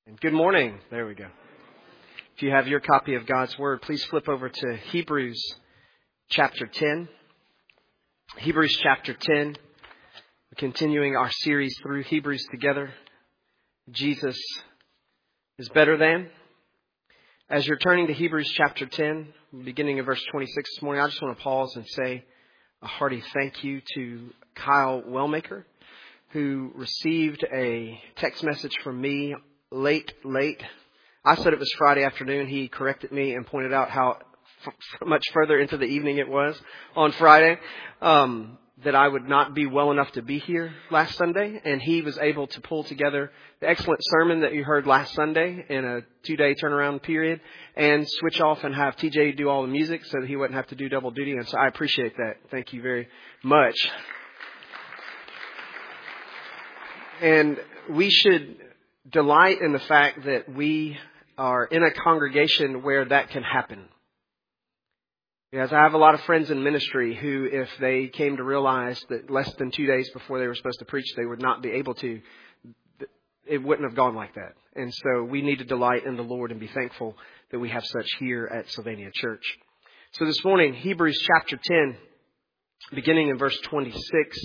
And good morning. There we go. If you have your copy of God's Word, please flip over to Hebrews chapter 10. Hebrews chapter 10. We're continuing our series through Hebrews together. Jesus is better than. As you're turning to Hebrews chapter 10, beginning of verse 26 this morning, I just want to pause and say a hearty thank you to Kyle Wellmaker, who received a text message from me late. I said it was Friday afternoon. He corrected me and pointed out how much further into the evening it was on Friday, that I would not be well enough to be here last Sunday. And he was able to pull together the excellent sermon that you heard last Sunday in a 2-day turnaround period and switch off and have TJ do all the music so that he wouldn't have to do double duty. And so I appreciate that. Thank you very much. And we should delight in the fact that we are in a congregation where that can happen. Because I have a lot of friends in ministry who, if they came to realize that less than 2 days before they were supposed to preach, they would not be able to, it wouldn't have gone like that. And so we need to delight in the Lord and be thankful that we have such here at Sylvania Church. So this morning, Hebrews chapter 10, beginning in verse 26,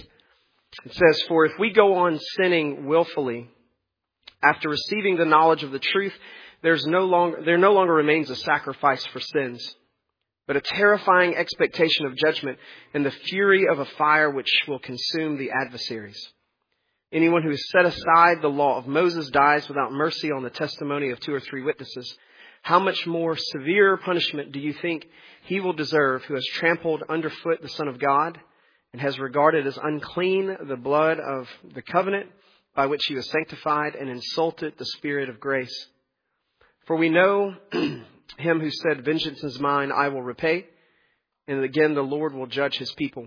it says, "For if we go on sinning willfully, after receiving the knowledge of the truth, there no longer remains a sacrifice for sins, but a terrifying expectation of judgment and the fury of a fire which will consume the adversaries. Anyone who has set aside the law of Moses dies without mercy on the testimony of 2 or 3 witnesses. How much more severe punishment do you think he will deserve who has trampled underfoot the Son of God and has regarded as unclean the blood of the covenant by which he was sanctified and insulted the Spirit of grace? For we know him who said, 'Vengeance is mine, I will repay.' And again, the Lord will judge his people.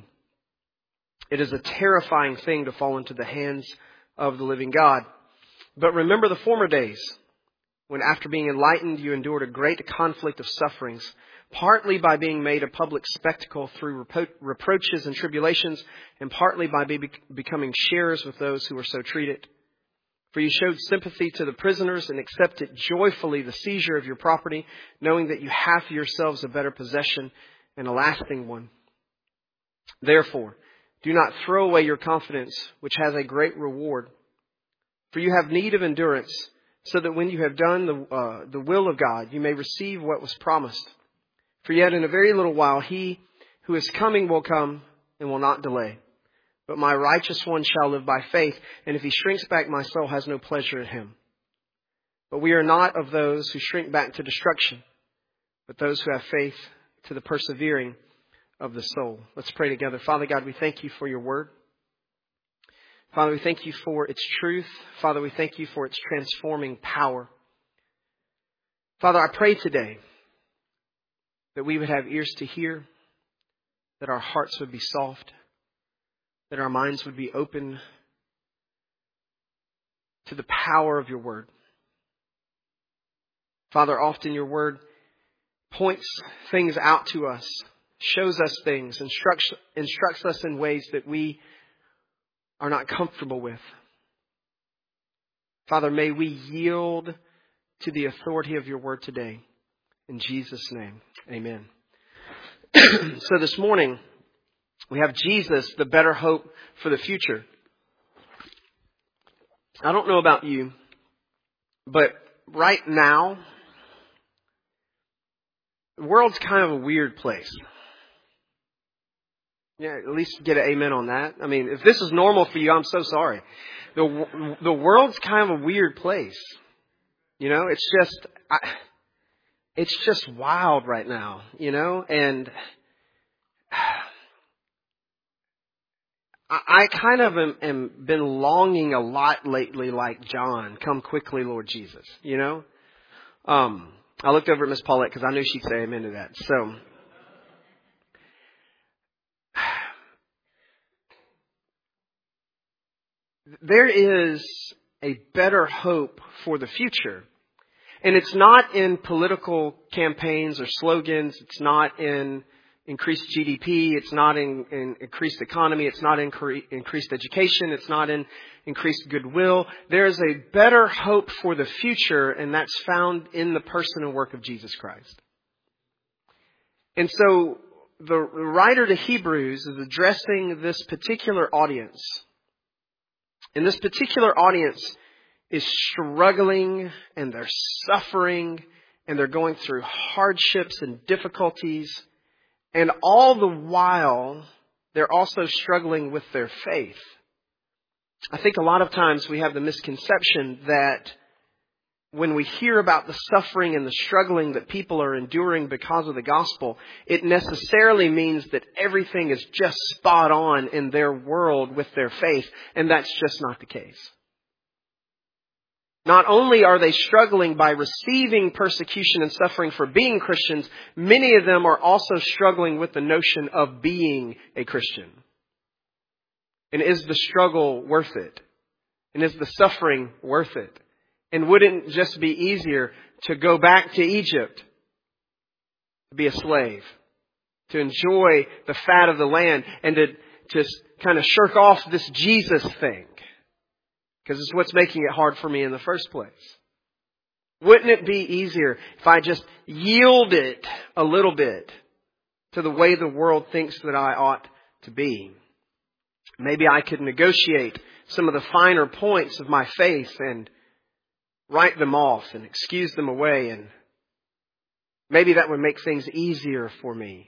It is a terrifying thing to fall into the hands of the living God. But remember the former days, when after being enlightened, you endured a great conflict of sufferings, partly by being made a public spectacle through reproaches and tribulations, and partly by becoming sharers with those who were so treated. For you showed sympathy to the prisoners and accepted joyfully the seizure of your property, knowing that you have for yourselves a better possession and a lasting one. Therefore, do not throw away your confidence, which has a great reward. For you have need of endurance, so that when you have done the will of God, you may receive what was promised. For yet in a very little while, he who is coming will come and will not delay. But my righteous one shall live by faith, and if he shrinks back, my soul has no pleasure in him. But we are not of those who shrink back to destruction, but those who have faith to the persevering of the soul." Let's pray together. Father God, we thank you for your word. Father, we thank you for its truth. Father, we thank you for its transforming power. Father, I pray today that we would have ears to hear, that our hearts would be soft, that our minds would be open to the power of your word. Father, often your word points things out to us, shows us things, instructs us in ways that we are not comfortable with. Father, may we yield to the authority of your word today. In Jesus' name, amen. So this morning, we have Jesus, the better hope for the future. I don't know about you, but right now, the world's kind of a weird place. Yeah, at least get an amen on that. I mean, if this is normal for you, I'm so sorry. The world's kind of a weird place. You know, it's just wild right now, you know, and I kind of am been longing a lot lately, like John, come quickly, Lord Jesus, you know. I looked over at Miss Paulette because I knew she'd say amen to that. So there is a better hope for the future. And it's not in political campaigns or slogans. It's not in, increased GDP. It's not in increased economy. It's not in increased education. It's not in increased goodwill. There is a better hope for the future, and that's found in the person and work of Jesus Christ. And so the writer to Hebrews is addressing this particular audience. And this particular audience is struggling, and they're suffering, and they're going through hardships and difficulties. And all the while, they're also struggling with their faith. I think a lot of times we have the misconception that when we hear about the suffering and the struggling that people are enduring because of the gospel, it necessarily means that everything is just spot on in their world with their faith. And that's just not the case. Not only are they struggling by receiving persecution and suffering for being Christians, many of them are also struggling with the notion of being a Christian. And is the struggle worth it? And is the suffering worth it? And wouldn't it just be easier to go back to Egypt, to be a slave, to enjoy the fat of the land, and to kind of shirk off this Jesus thing? Because it's what's making it hard for me in the first place. Wouldn't it be easier if I just yielded a little bit to the way the world thinks that I ought to be? Maybe I could negotiate some of the finer points of my faith and write them off and excuse them away, and maybe that would make things easier for me.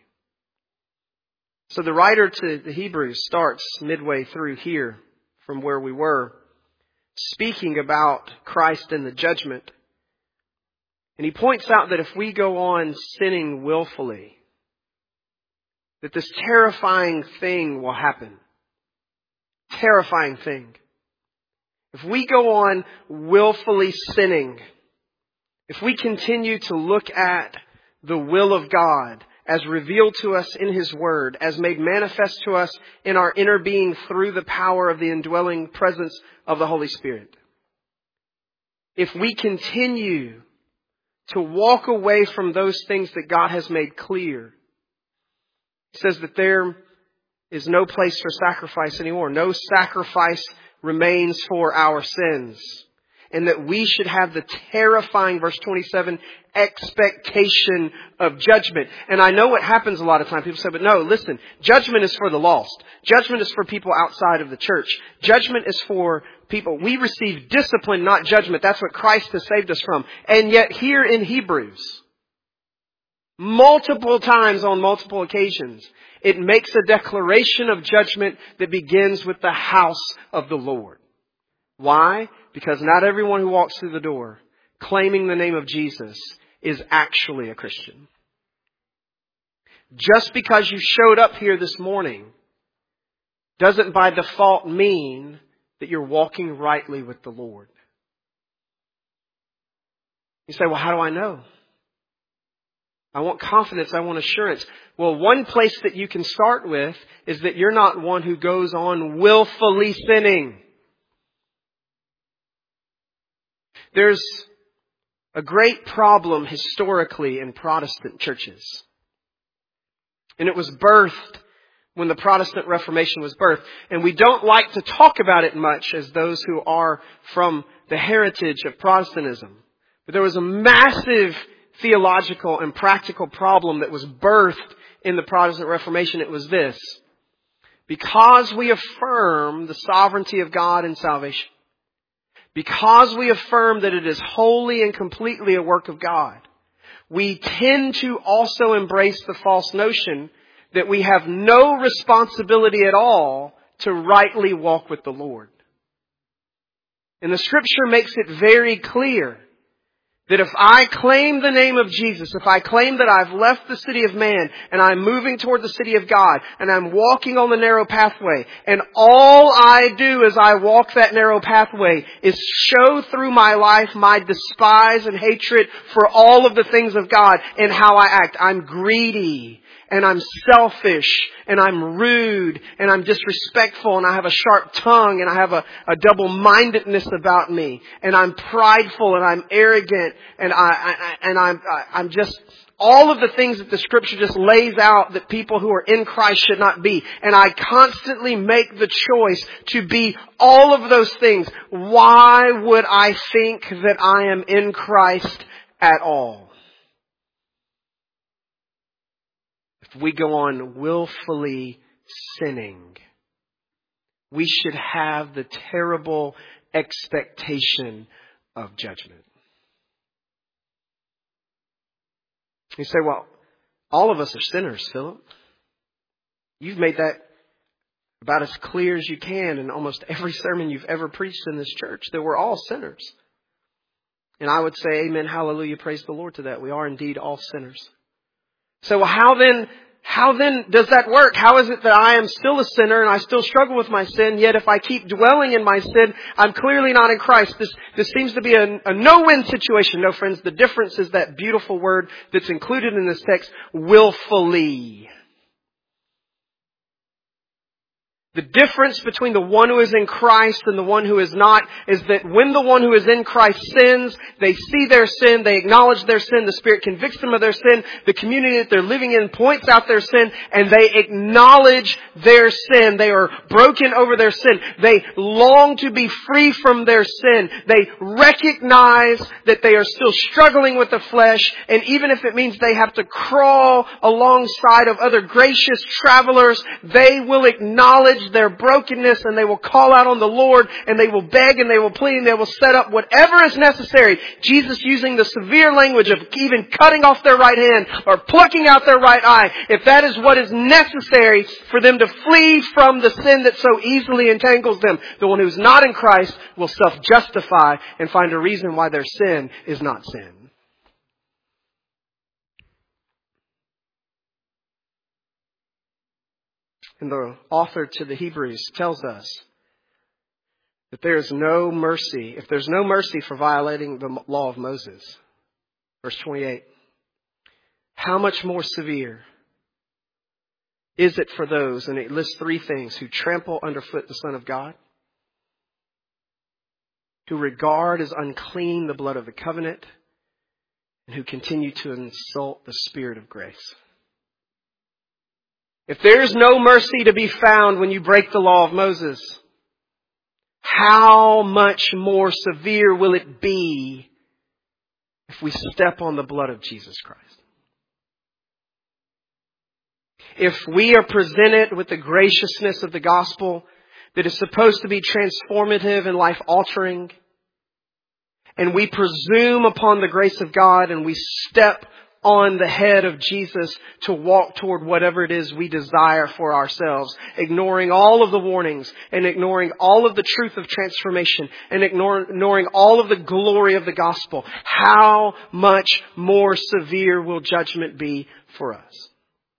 So the writer to the Hebrews starts midway through here from where we were, speaking about Christ and the judgment. And he points out that if we go on sinning willfully, that this terrifying thing will happen. Terrifying thing. If we go on willfully sinning, if we continue to look at the will of God as revealed to us in His Word, as made manifest to us in our inner being through the power of the indwelling presence of the Holy Spirit. If we continue to walk away from those things that God has made clear, it says that there is no place for sacrifice anymore. No sacrifice remains for our sins. And that we should have the terrifying, verse 27, expectation of judgment. And I know what happens a lot of times. People say, but no, listen, judgment is for the lost. Judgment is for people outside of the church. Judgment is for people. We receive discipline, not judgment. That's what Christ has saved us from. And yet here in Hebrews, multiple times on multiple occasions, it makes a declaration of judgment that begins with the house of the Lord. Why? Because not everyone who walks through the door claiming the name of Jesus is actually a Christian. Just because you showed up here this morning doesn't by default mean that you're walking rightly with the Lord. You say, well, how do I know? I want confidence. I want assurance. Well, one place that you can start with is that you're not one who goes on willfully sinning. There's a great problem historically in Protestant churches. And it was birthed when the Protestant Reformation was birthed. And we don't like to talk about it much as those who are from the heritage of Protestantism. But there was a massive theological and practical problem that was birthed in the Protestant Reformation. It was this: because we affirm the sovereignty of God in salvation, because we affirm that it is wholly and completely a work of God, we tend to also embrace the false notion that we have no responsibility at all to rightly walk with the Lord. And the Scripture makes it very clear that if I claim the name of Jesus, if I claim that I've left the city of man and I'm moving toward the city of God and I'm walking on the narrow pathway, and all I do as I walk that narrow pathway is show through my life my despise and hatred for all of the things of God and how I act. I'm greedy, and I'm selfish, and I'm rude, and I'm disrespectful, and I have a sharp tongue, and I have a double-mindedness about me, and I'm prideful, and I'm arrogant, and I'm just all of the things that the Scripture just lays out that people who are in Christ should not be. And I constantly make the choice to be all of those things. Why would I think that I am in Christ at all? If we go on willfully sinning, we should have the terrible expectation of judgment. You say, well, all of us are sinners, Philip. You've made that about as clear as you can in almost every sermon you've ever preached in this church, that we're all sinners. And I would say, amen, hallelujah, praise the Lord to that. We are indeed all sinners. So how then does that work? How is it that I am still a sinner and I still struggle with my sin, yet if I keep dwelling in my sin, I'm clearly not in Christ? This seems to be a no-win situation. No, friends, the difference is that beautiful word that's included in this text, willfully. The difference between the one who is in Christ and the one who is not is that when the one who is in Christ sins, they see their sin, they acknowledge their sin, the Spirit convicts them of their sin, the community that they're living in points out their sin, and they acknowledge their sin. They are broken over their sin. They long to be free from their sin. They recognize that they are still struggling with the flesh, and even if it means they have to crawl alongside of other gracious travelers, they will acknowledge their brokenness and they will call out on the Lord and they will beg and they will plead and they will set up whatever is necessary. Jesus using the severe language of even cutting off their right hand or plucking out their right eye. If that is what is necessary for them to flee from the sin that so easily entangles them, the one who's not in Christ will self-justify and find a reason why their sin is not sin. And the author to the Hebrews tells us that there is no mercy. If there's no mercy for violating the law of Moses, verse 28, how much more severe is it for those, and it lists three things, who trample underfoot the Son of God, who regard as unclean the blood of the covenant, and who continue to insult the Spirit of grace. If there's no mercy to be found when you break the law of Moses, how much more severe will it be if we step on the blood of Jesus Christ? If we are presented with the graciousness of the gospel that is supposed to be transformative and life-altering, and we presume upon the grace of God and we step on the head of Jesus to walk toward whatever it is we desire for ourselves, ignoring all of the warnings and ignoring all of the truth of transformation and ignoring all of the glory of the gospel, how much more severe will judgment be for us?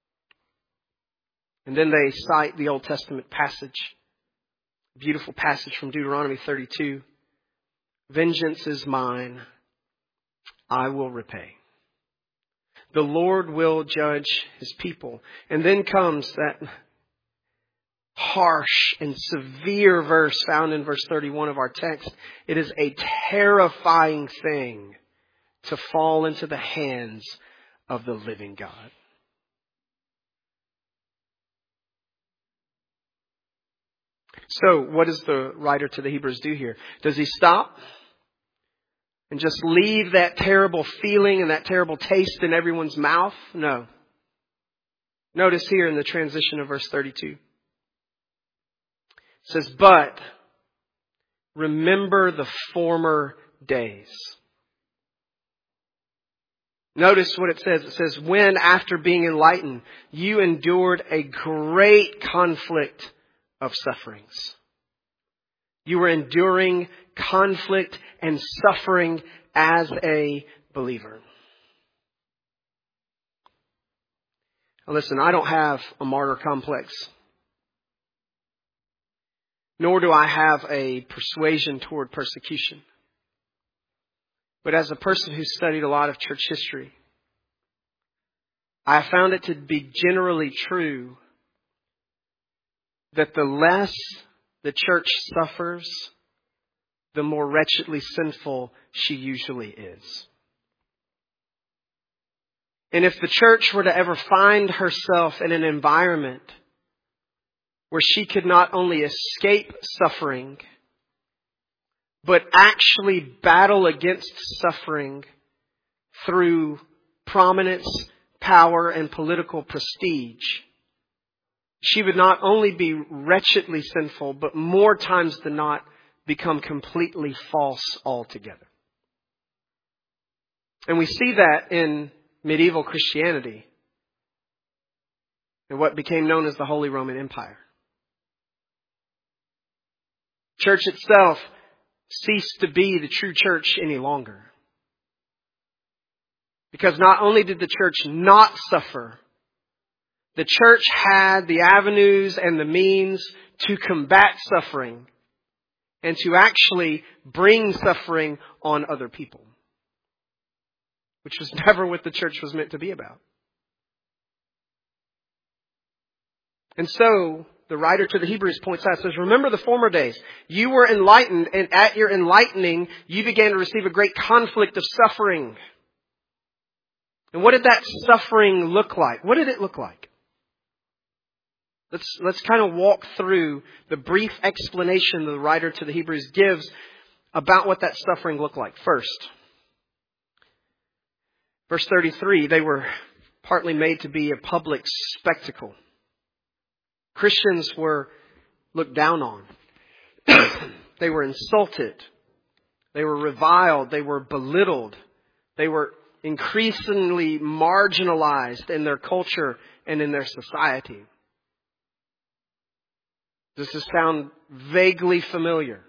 And then they cite the Old Testament passage, beautiful passage from Deuteronomy 32. Vengeance is mine, I will repay. The Lord will judge His people. And then comes that harsh and severe verse found in verse 31 of our text. It is a terrifying thing to fall into the hands of the living God. So what does the writer to the Hebrews do here? Does he stop and just leave that terrible feeling and that terrible taste in everyone's mouth? No. Notice here in the transition of verse 32. It says, but remember the former days. Notice what it says. It says, when after being enlightened, you endured a great conflict of sufferings. You were enduring conflict and suffering as a believer. Now listen, I don't have a martyr complex. Nor do I have a persuasion toward persecution. But as a person who studied a lot of church history, I found it to be generally true that the less the church suffers, the more wretchedly sinful she usually is. And if the church were to ever find herself in an environment where she could not only escape suffering, but actually battle against suffering through prominence, power, and political prestige, she would not only be wretchedly sinful, but more times than not become completely false altogether. And we see that in medieval Christianity and what became known as the Holy Roman Empire. Church itself ceased to be the true church any longer. Because not only did the church not suffer, the church had the avenues and the means to combat suffering and to actually bring suffering on other people, which was never what the church was meant to be about. And so, the writer to the Hebrews points out, says, remember the former days. You were enlightened, and at your enlightening, you began to receive a great conflict of suffering. And what did that suffering look like? What did it look like? Let's kind of walk through the brief explanation the writer to the Hebrews gives about what that suffering looked like. First, verse 33, they were partly made to be a public spectacle. Christians were looked down on. They were insulted. They were reviled. They were belittled. They were increasingly marginalized in their culture and in their society. Does this sound vaguely familiar?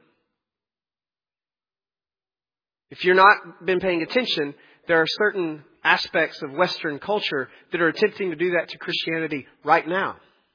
If you've not been paying attention, there are certain aspects of Western culture that are attempting to do that to Christianity right now.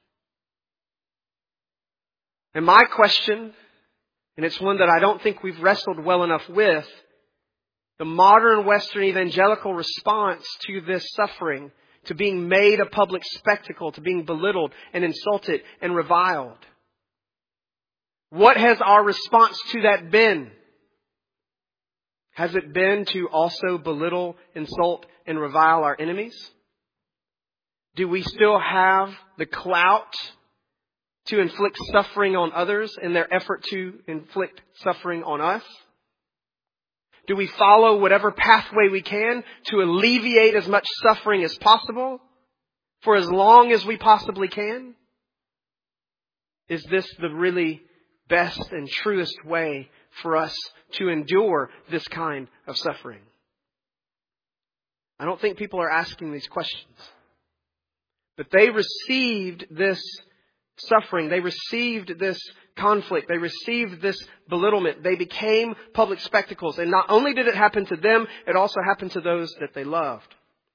And my question, and it's one that I don't think we've wrestled well enough with, the modern Western evangelical response to this suffering, to being made a public spectacle, to being belittled and insulted and reviled. What has our response to that been? Has it been to also belittle, insult, and revile our enemies? Do we still have the clout to inflict suffering on others in their effort to inflict suffering on us? Do we follow whatever pathway we can to alleviate as much suffering as possible for as long as we possibly can? Is this the really best and truest way for us to endure this kind of suffering? I don't think people are asking these questions. But they received this suffering. They received this conflict. They received this belittlement. They became public spectacles. And not only did it happen to them, it also happened to those that they loved.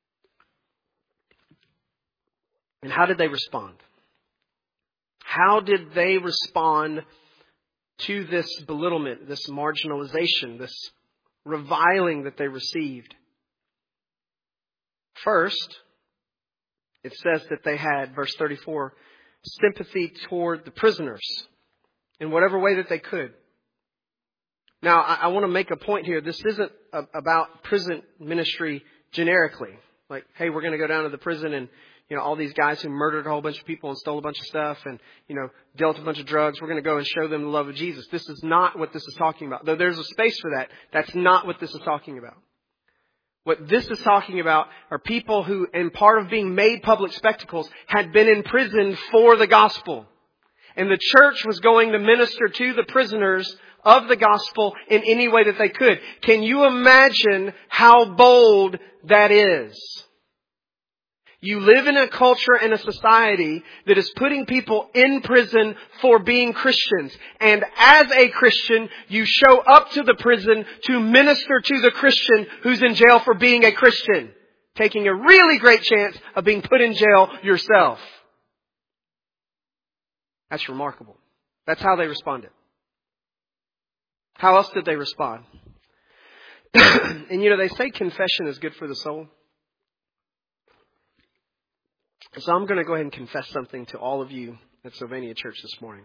And how did they respond? How did they respond to this belittlement, this marginalization, this reviling that they received? First, it says that they had, verse 34, sympathy toward the prisoners in whatever way that they could. Now, I want to make a point here. This isn't about prison ministry generically. Like, hey, we're going to go down to the prison and, all these guys who murdered a whole bunch of people and stole a bunch of stuff and, dealt a bunch of drugs, we're going to go and show them the love of Jesus. This is not what this is talking about. Though there's a space for that, that's not what this is talking about. What this is talking about are people who, in part of being made public spectacles, had been imprisoned for the gospel. And the church was going to minister to the prisoners of the gospel in any way that they could. Can you imagine how bold that is? You live in a culture and a society that is putting people in prison for being Christians. And as a Christian, you show up to the prison to minister to the Christian who's in jail for being a Christian, taking a really great chance of being put in jail yourself. That's remarkable. That's how they responded. How else did they respond? And they say confession is good for the soul. So I'm going to go ahead and confess something to all of you at Sylvania Church this morning.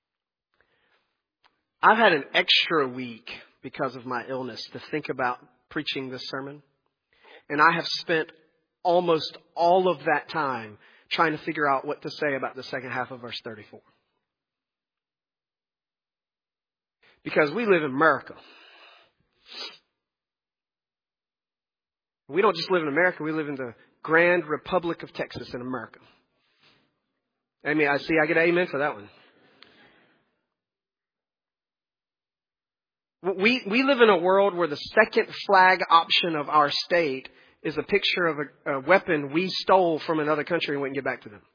I've had an extra week because of my illness to think about preaching this sermon. And I have spent almost all of that time trying to figure out what to say about the second half of verse 34. Because we live in America. We don't just live in America, we live in the Grand Republic of Texas in America. I get an amen for that one. We live in a world where the second flag option of our state is a picture of a weapon we stole from another country and wouldn't get back to them.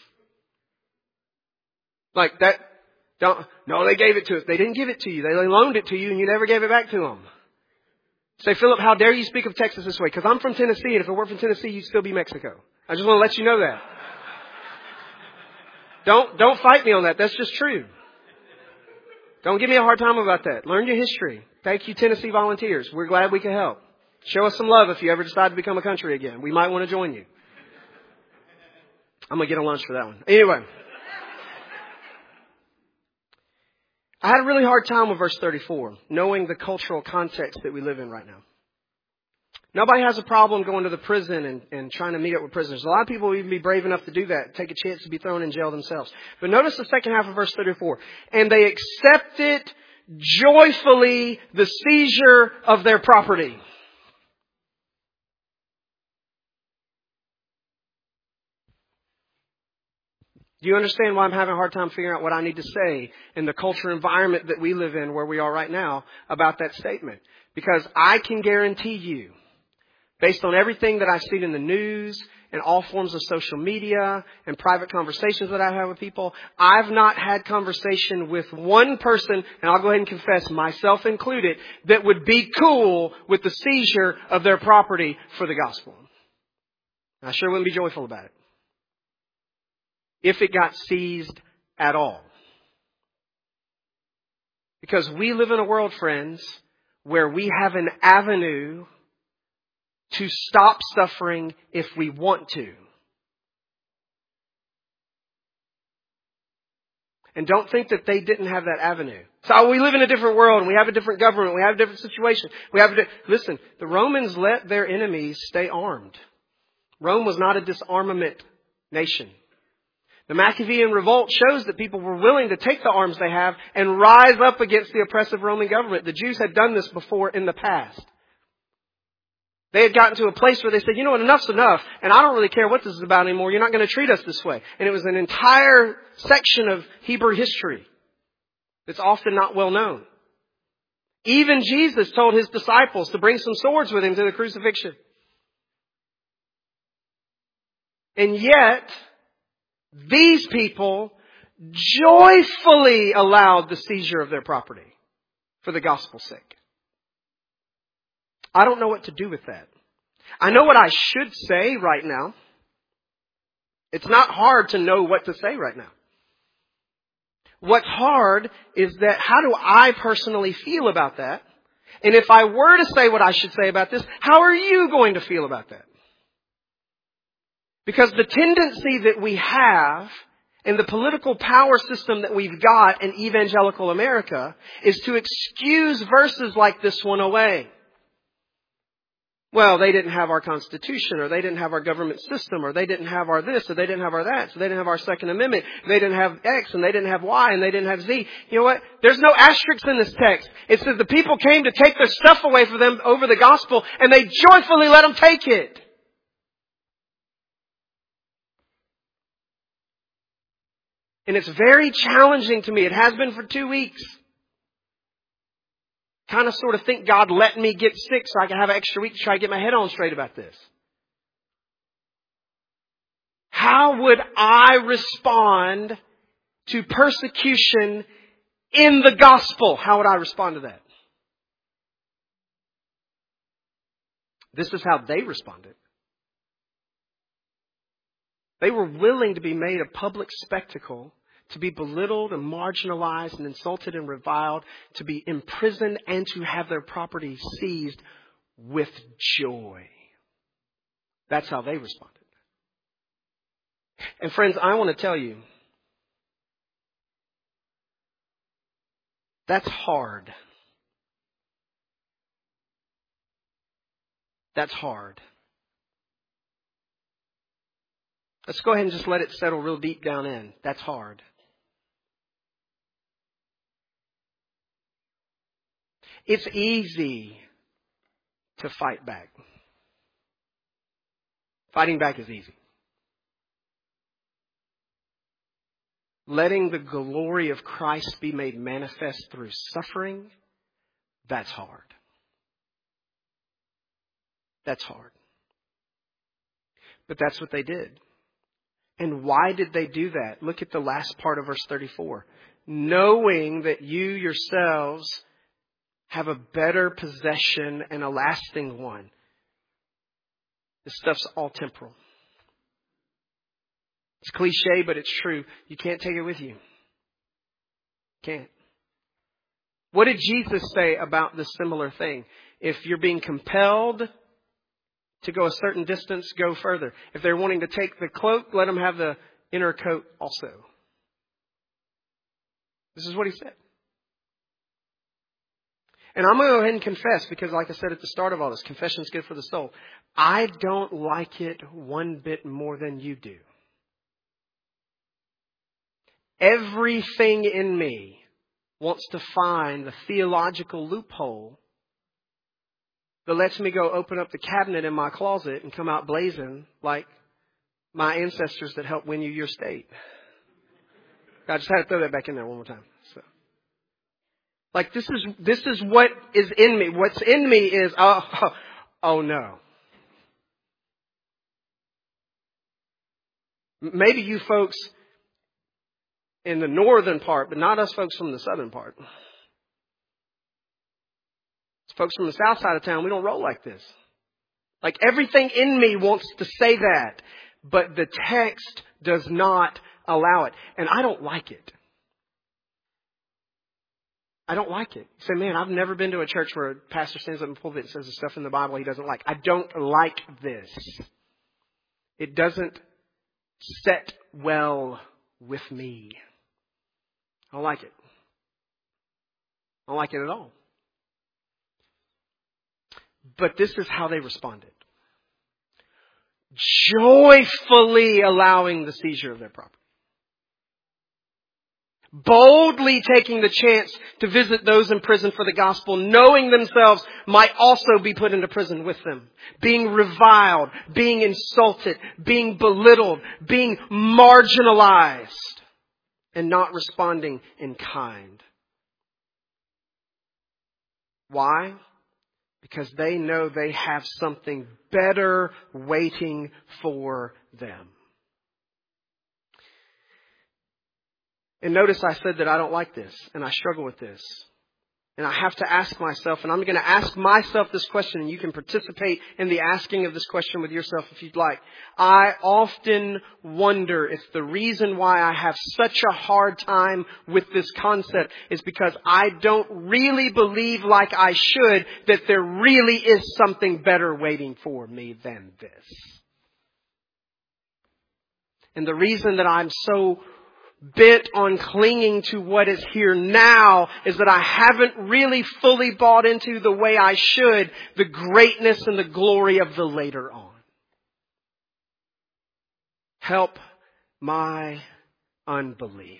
Like that. No, they gave it to us. They didn't give it to you. They loaned it to you and you never gave it back to them. Say, Philip, how dare you speak of Texas this way? Because I'm from Tennessee, and if it weren't from Tennessee, you'd still be Mexico. I just want to let you know that. Don't fight me on that. That's just true. Don't give me a hard time about that. Learn your history. Thank you, Tennessee volunteers. We're glad we can help. Show us some love if you ever decide to become a country again. We might want to join you. I'm going to get a lunch for that one. Anyway. I had a really hard time with verse 34, knowing the cultural context that we live in right now. Nobody has a problem going to the prison and trying to meet up with prisoners. A lot of people would even be brave enough to do that, take a chance to be thrown in jail themselves. But notice the second half of verse 34. And they accepted joyfully the seizure of their property. Do you understand why I'm having a hard time figuring out what I need to say in the culture environment that we live in where we are right now about that statement? Because I can guarantee you, based on everything that I've seen in the news and all forms of social media and private conversations that I've had with people, I've not had conversation with one person, and I'll go ahead and confess, myself included, that would be cool with the seizure of their property for the gospel. I sure wouldn't be joyful about it. If it got seized at all. Because we live in a world, friends, where we have an avenue to stop suffering if we want to. And don't think that they didn't have that avenue. So we live in a different world and we have a different government. We have a different situation. Listen, the Romans let their enemies stay armed. Rome was not a disarmament nation. The Maccabean revolt shows that people were willing to take the arms they have and rise up against the oppressive Roman government. The Jews had done this before in the past. They had gotten to a place where they said, you know what, enough's enough, and I don't really care what this is about anymore. You're not going to treat us this way. And it was an entire section of Hebrew history that's often not well known. Even Jesus told his disciples to bring some swords with him to the crucifixion. And yet, these people joyfully allowed the seizure of their property for the gospel's sake. I don't know what to do with that. I know what I should say right now. It's not hard to know what to say right now. What's hard is that how do I personally feel about that? And if I were to say what I should say about this, how are you going to feel about that? Because the tendency that we have in the political power system that we've got in evangelical America is to excuse verses like this one away. Well, they didn't have our Constitution, or they didn't have our government system, or they didn't have our this, or they didn't have our that, so they didn't have our Second Amendment, they didn't have X, and they didn't have Y, and they didn't have Z. You know what? There's no asterisks in this text. It says the people came to take their stuff away from them over the gospel, and they joyfully let them take it. And it's very challenging to me. It has been for 2 weeks. Kind of sort of think God let me get sick so I can have an extra week to try to get my head on straight about this. How would I respond to persecution in the gospel? How would I respond to that? This is how they responded. They were willing to be made a public spectacle, to be belittled and marginalized and insulted and reviled, to be imprisoned and to have their property seized with joy. That's how they responded. And friends, I want to tell you, that's hard. That's hard. Let's go ahead and just let it settle real deep down in. That's hard. It's easy to fight back. Fighting back is easy. Letting the glory of Christ be made manifest through suffering, that's hard. That's hard. But that's what they did. And why did they do that? Look at the last part of verse 34. Knowing that you yourselves have a better possession and a lasting one. This stuff's all temporal. It's cliche, but it's true. You can't take it with you. Can't. What did Jesus say about this similar thing? If you're being compelled to go a certain distance, go further. If they're wanting to take the cloak, let them have the inner coat also. This is what he said. And I'm going to go ahead and confess, because like I said at the start of all this, confession is good for the soul. I don't like it one bit more than you do. Everything in me wants to find the theological loophole that lets me go open up the cabinet in my closet and come out blazing like my ancestors that helped win you your state. I just had to throw that back in there one more time. So, like this is what is in me. What's in me is oh no. Maybe you folks in the northern part, but not us folks from the southern part. Folks from the south side of town, we don't roll like this. Like everything in me wants to say that, but the text does not allow it. And I don't like it. I don't like it. You say, man, I've never been to a church where a pastor stands up in the pulpit and says the stuff in the Bible he doesn't like. I don't like this. It doesn't set well with me. I don't like it. I don't like it at all. But this is how they responded. Joyfully allowing the seizure of their property. Boldly taking the chance to visit those in prison for the gospel, knowing themselves might also be put into prison with them. Being reviled, being insulted, being belittled, being marginalized, and not responding in kind. Why? Because they know they have something better waiting for them. And notice I said that I don't like this and I struggle with this. And I have to ask myself, and I'm going to ask myself this question, and you can participate in the asking of this question with yourself if you'd like. I often wonder if the reason why I have such a hard time with this concept is because I don't really believe like I should that there really is something better waiting for me than this. And the reason that I'm so bent on clinging to what is here now is that I haven't really fully bought into the way I should the greatness and the glory of the later on. Help my unbelief.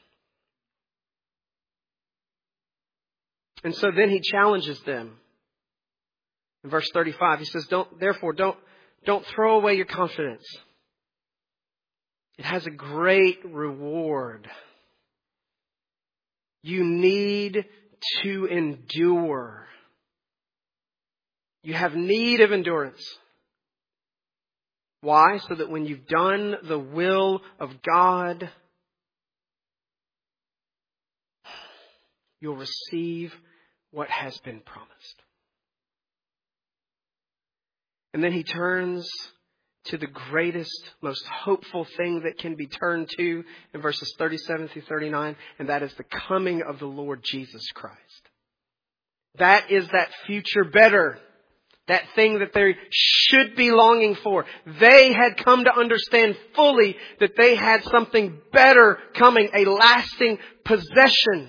And so then he challenges them. In verse 35, he says, don't throw away your confidence. It has a great reward. You need to endure. You have need of endurance. Why? So that when you've done the will of God, you'll receive what has been promised. And then he turns to the greatest, most hopeful thing that can be turned to in verses 37 through 39, and that is the coming of the Lord Jesus Christ. That is that future better, that thing that they should be longing for. They had come to understand fully that they had something better coming, a lasting possession.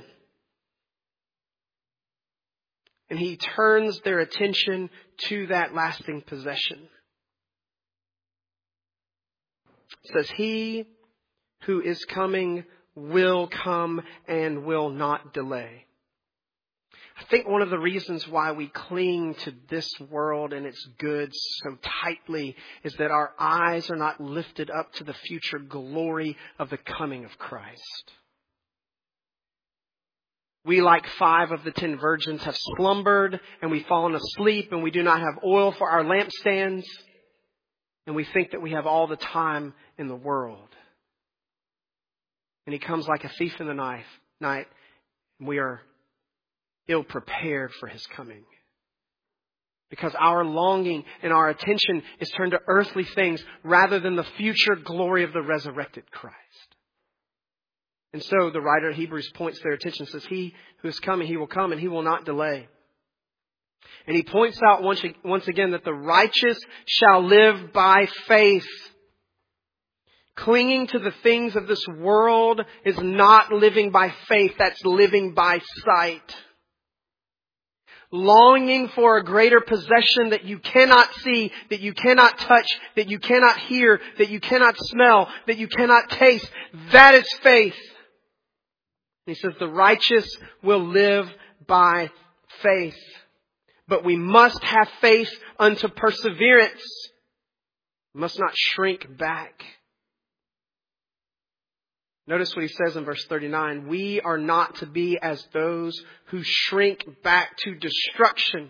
And he turns their attention to that lasting possession. It says, He who is coming will come and will not delay. I think one of the reasons why we cling to this world and its goods so tightly is that our eyes are not lifted up to the future glory of the coming of Christ. We, like 5 of the 10 virgins, have slumbered and we've fallen asleep and we do not have oil for our lampstands. And we think that we have all the time in the world. And He comes like a thief in the night. And we are ill prepared for His coming. Because our longing and our attention is turned to earthly things rather than the future glory of the resurrected Christ. And so the writer of Hebrews points their attention, says, He who is coming, He will come and He will not delay. And he points out once again that the righteous shall live by faith. Clinging to the things of this world is not living by faith. That's living by sight. Longing for a greater possession that you cannot see, that you cannot touch, that you cannot hear, that you cannot smell, that you cannot taste. That is faith. And he says the righteous will live by faith. But we must have faith unto perseverance. We must not shrink back. Notice what he says in verse 39. We are not to be as those who shrink back to destruction.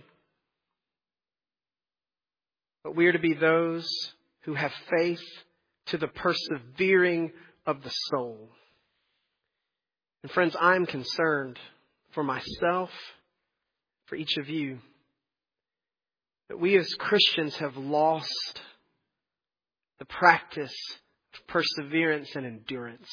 But we are to be those who have faith to the persevering of the soul. And friends, I'm concerned for myself, for each of you, that we as Christians have lost the practice of perseverance and endurance.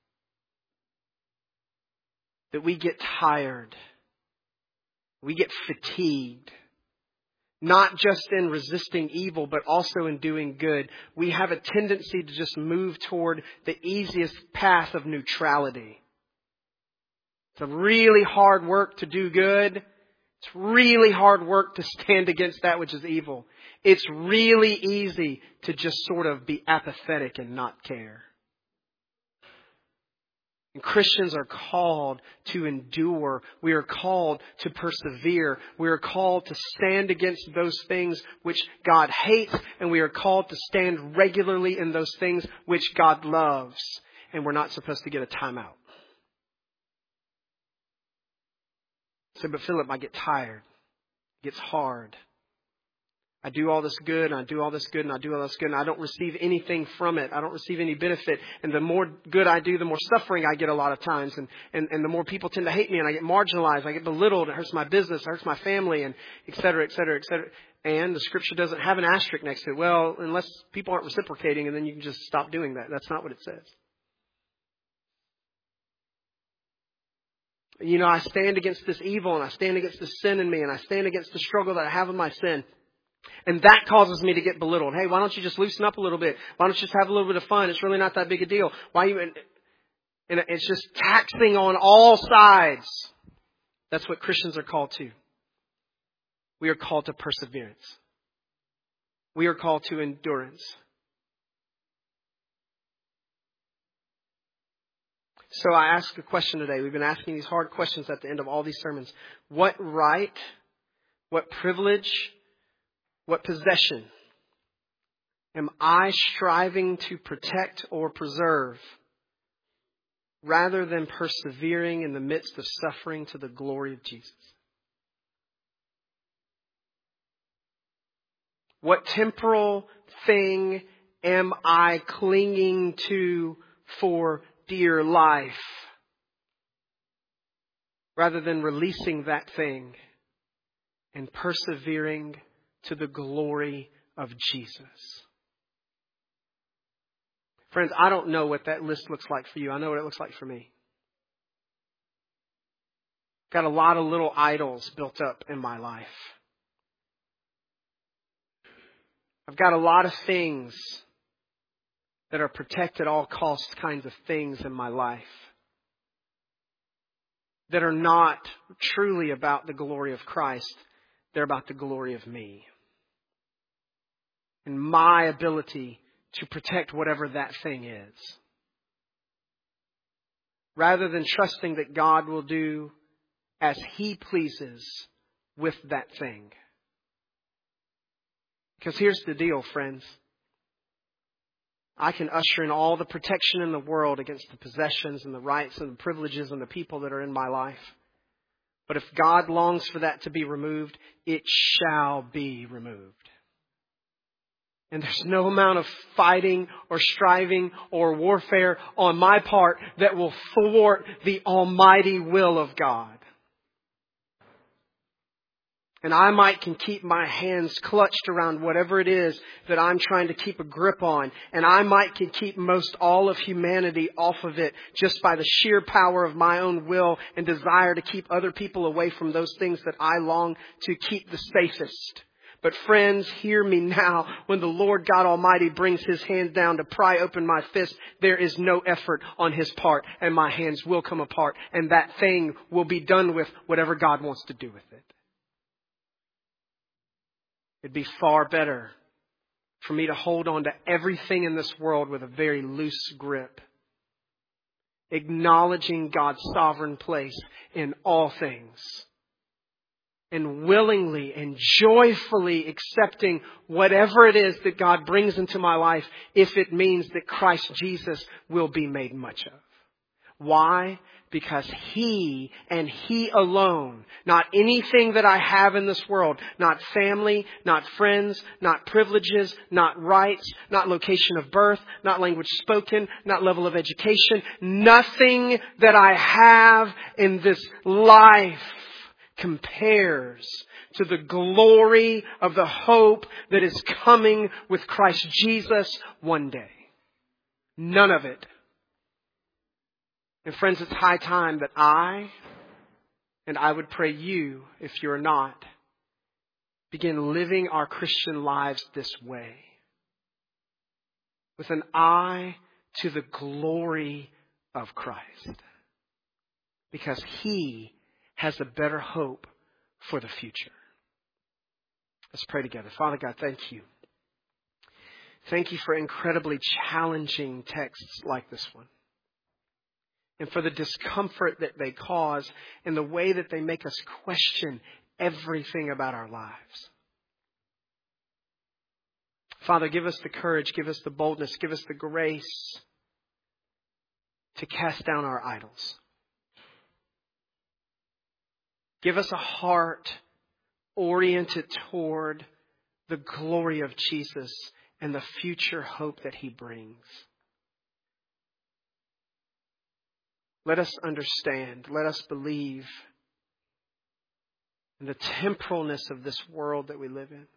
That we get tired. We get fatigued. Not just in resisting evil, but also in doing good. We have a tendency to just move toward the easiest path of neutrality. It's a really hard work to do good. It's really hard work to stand against that which is evil. It's really easy to just sort of be apathetic and not care. And Christians are called to endure. We are called to persevere. We are called to stand against those things which God hates. And we are called to stand regularly in those things which God loves. And we're not supposed to get a timeout. So, but Philip, I get tired. It gets hard. I do all this good, and I do all this good, and I do all this good, and I don't receive anything from it. I don't receive any benefit. And the more good I do, the more suffering I get a lot of times. And the more people tend to hate me, and I get marginalized, I get belittled, it hurts my business, it hurts my family, and et cetera, et cetera, et cetera. And the scripture doesn't have an asterisk next to it. Well, unless people aren't reciprocating, and then you can just stop doing that. That's not what it says. You know, I stand against this evil, and I stand against the sin in me, and I stand against the struggle that I have in my sin. And that causes me to get belittled. Hey, why don't you just loosen up a little bit? Why don't you just have a little bit of fun? It's really not that big a deal. And it's just taxing on all sides. That's what Christians are called to. We are called to perseverance. We are called to endurance. So I ask a question today. We've been asking these hard questions at the end of all these sermons. What right, what privilege, what possession am I striving to protect or preserve rather than persevering in the midst of suffering to the glory of Jesus? What temporal thing am I clinging to for dear life rather than releasing that thing and persevering to the glory of Jesus? Friends, I don't know what that list looks like for you. I know what it looks like for me. Got a lot of little idols built up in my life. I've got a lot of things that are protect at all costs kinds of things in my life that are not truly about the glory of Christ. They're about the glory of me and my ability to protect whatever that thing is, rather than trusting that God will do as He pleases with that thing. Because here's the deal, friends. I can usher in all the protection in the world against the possessions and the rights and the privileges and the people that are in my life. But if God longs for that to be removed, it shall be removed. And there's no amount of fighting or striving or warfare on my part that will thwart the almighty will of God. And I can keep my hands clutched around whatever it is that I'm trying to keep a grip on. And I can keep most all of humanity off of it just by the sheer power of my own will and desire to keep other people away from those things that I long to keep the safest. But friends, hear me now. When the Lord God Almighty brings His hand down to pry open my fist, there is no effort on His part, and my hands will come apart, and that thing will be done with whatever God wants to do with it. It'd be far better for me to hold on to everything in this world with a very loose grip, acknowledging God's sovereign place in all things, and willingly and joyfully accepting whatever it is that God brings into my life if it means that Christ Jesus will be made much of. Why? Because He and He alone, not anything that I have in this world, not family, not friends, not privileges, not rights, not location of birth, not language spoken, not level of education, nothing that I have in this life compares to the glory of the hope that is coming with Christ Jesus one day. None of it. And friends, it's high time that I would pray you, if you're not, begin living our Christian lives this way. With an eye to the glory of Christ. Because He has a better hope for the future. Let's pray together. Father God, thank you. Thank you for incredibly challenging texts like this one. And for the discomfort that they cause and the way that they make us question everything about our lives. Father, give us the courage, give us the boldness, give us the grace to cast down our idols. Give us a heart oriented toward the glory of Jesus and the future hope that He brings. Let us understand, let us believe in the temporalness of this world that we live in.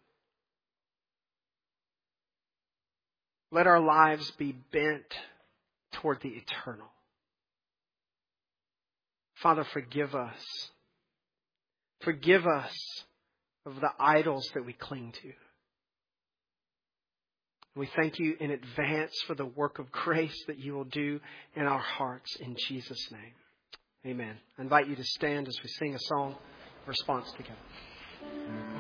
Let our lives be bent toward the eternal. Father, forgive us. Forgive us of the idols that we cling to. We thank you in advance for the work of grace that you will do in our hearts in Jesus' name. Amen. I invite you to stand as we sing a song of response together.